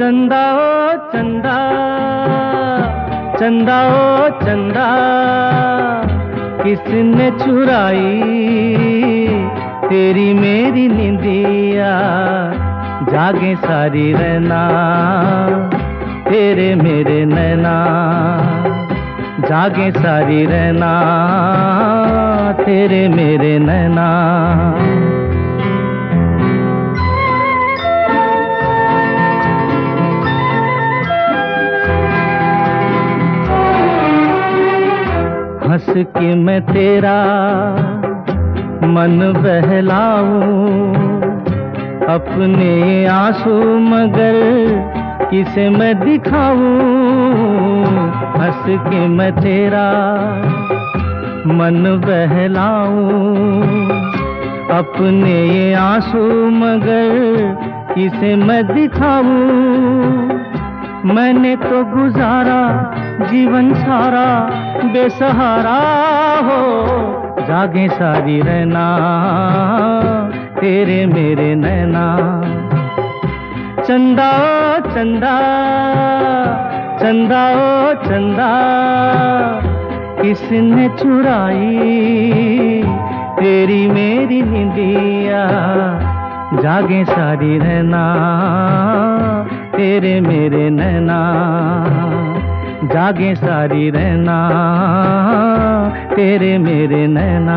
चंदा ओ चंदा, चंदा ओ चंदा, किसने चुराई तेरी मेरी निंदिया। जागे सारी रहना तेरे मेरे नैना, जागे सारी रहना तेरे मेरे नैना। हंस के मैं तेरा मन बहलाऊं, अपने आंसू मगर किसे मैं दिखाऊं। हंस के मैं तेरा मन बहलाऊं, अपने आंसू मगर किसे मैं दिखाऊं। मैंने तो गुजारा जीवन सारा बेसहारा हो। जागे सारी रहना तेरे मेरे नैना। चंदा ओ चंदा, चंदा ओ चंदा, किसने चुराई तेरी मेरी निंदिया। जागे सारी रहना तेरे मेरे नैना, जागे सारी रहना तेरे मेरे नैना।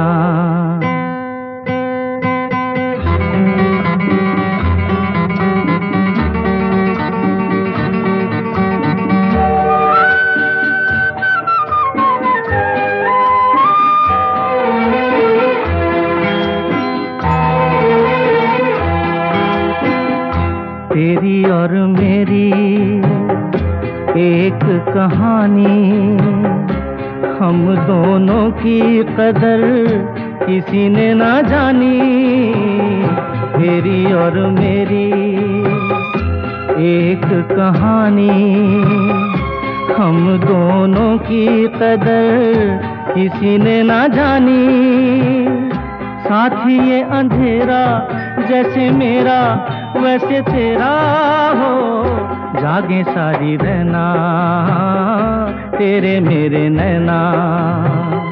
तेरी और मेरी एक कहानी, हम दोनों की कदर किसी ने ना जानी। तेरी और मेरी एक कहानी, हम दोनों की कदर किसी ने ना जानी। साथी ये अंधेरा जैसे मेरा वैसे तेरा हो। जागे सारी रहना तेरे मेरे नैना।